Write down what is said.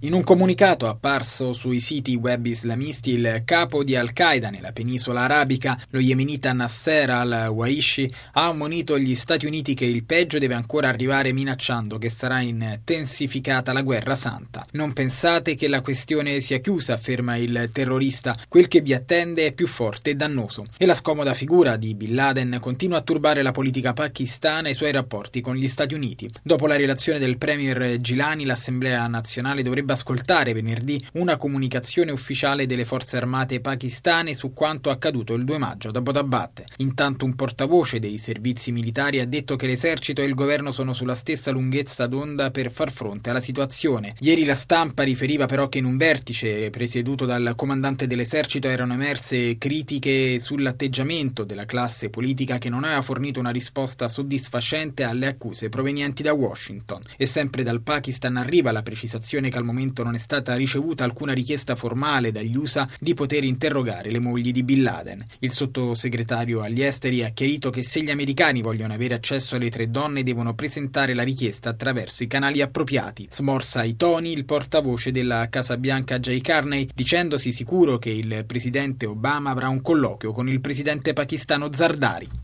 In un comunicato apparso sui siti web islamisti, il capo di Al-Qaeda nella penisola arabica, lo yemenita Nasser al-Waishi, ha ammonito gli Stati Uniti che il peggio deve ancora arrivare, minacciando che sarà intensificata la guerra santa. Non pensate che la questione sia chiusa, afferma il terrorista, quel che vi attende è più forte e dannoso. E la scomoda figura di Bin Laden continua a turbare la politica pakistana e i suoi rapporti con gli Stati Uniti. Dopo la relazione del premier Gilani, l'Assemblea nazionale dovrebbe ascoltare venerdì una comunicazione ufficiale delle forze armate pakistane su quanto accaduto il 2 maggio ad Abbottabad. Intanto un portavoce dei servizi militari ha detto che l'esercito e il governo sono sulla stessa lunghezza d'onda per far fronte alla situazione. Ieri la stampa riferiva però che in un vertice presieduto dal comandante dell'esercito erano emerse critiche sull'atteggiamento della classe politica che non aveva fornito una risposta soddisfacente alle accuse provenienti da Washington. E sempre dal Pakistan arriva la precisazione che al momento non è stata ricevuta alcuna richiesta formale dagli USA di poter interrogare le mogli di Bin Laden. Il sottosegretario agli esteri ha chiarito che se gli americani vogliono avere accesso alle 3 donne devono presentare la richiesta attraverso i canali appropriati. Smorza i toni il portavoce della Casa Bianca Jay Carney, dicendosi sicuro che il presidente Obama avrà un colloquio con il presidente pakistano Zardari.